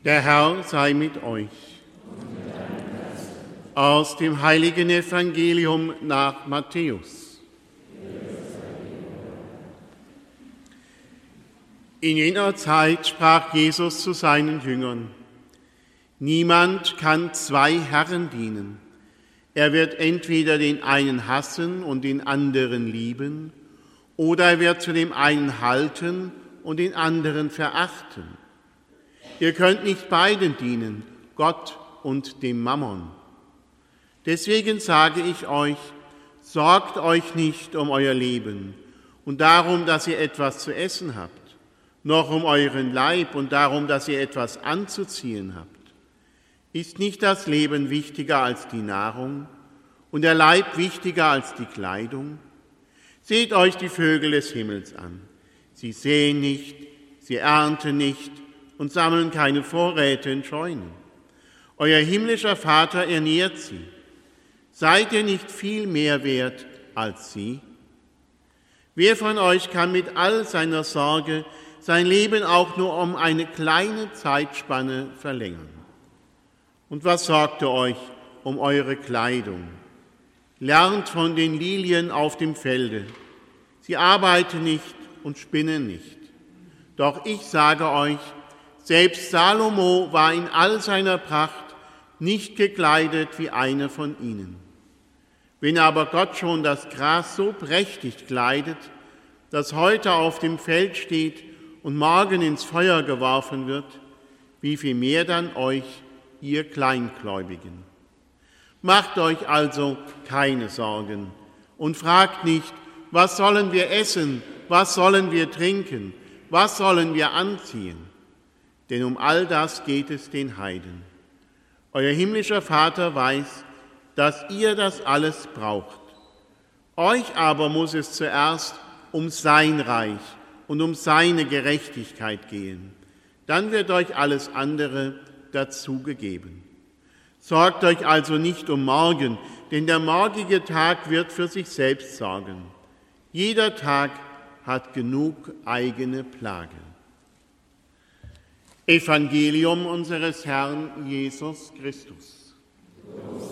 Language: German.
Der Herr sei mit euch. Aus dem heiligen Evangelium nach Matthäus. In jener Zeit sprach Jesus zu seinen Jüngern: Niemand kann zwei Herren dienen. Er wird entweder den einen hassen und den anderen lieben, oder er wird zu dem einen halten und den anderen verachten. Ihr könnt nicht beiden dienen, Gott und dem Mammon. Deswegen sage ich euch, sorgt euch nicht um euer Leben und darum, dass ihr etwas zu essen habt, noch um euren Leib und darum, dass ihr etwas anzuziehen habt. Ist nicht das Leben wichtiger als die Nahrung und der Leib wichtiger als die Kleidung? Seht euch die Vögel des Himmels an. Sie säen nicht, sie ernten nicht und sammeln keine Vorräte in Scheunen. Euer himmlischer Vater ernährt sie. Seid ihr nicht viel mehr wert als sie? Wer von euch kann mit all seiner Sorge sein Leben auch nur um eine kleine Zeitspanne verlängern? Und was sorgt ihr euch um eure Kleidung? Lernt von den Lilien auf dem Felde. Sie arbeiten nicht und spinnen nicht. Doch ich sage euch, selbst Salomo war in all seiner Pracht nicht gekleidet wie einer von ihnen. Wenn aber Gott schon das Gras so prächtig kleidet, das heute auf dem Feld steht und morgen ins Feuer geworfen wird, wie viel mehr dann euch, ihr Kleingläubigen. Macht euch also keine Sorgen und fragt nicht, was sollen wir essen, was sollen wir trinken, was sollen wir anziehen? Denn um all das geht es den Heiden. Euer himmlischer Vater weiß, dass ihr das alles braucht. Euch aber muss es zuerst um sein Reich und um seine Gerechtigkeit gehen. Dann wird euch alles andere dazu gegeben. Sorgt euch also nicht um morgen, denn der morgige Tag wird für sich selbst sorgen. Jeder Tag hat genug eigene Plage. Evangelium unseres Herrn Jesus Christus.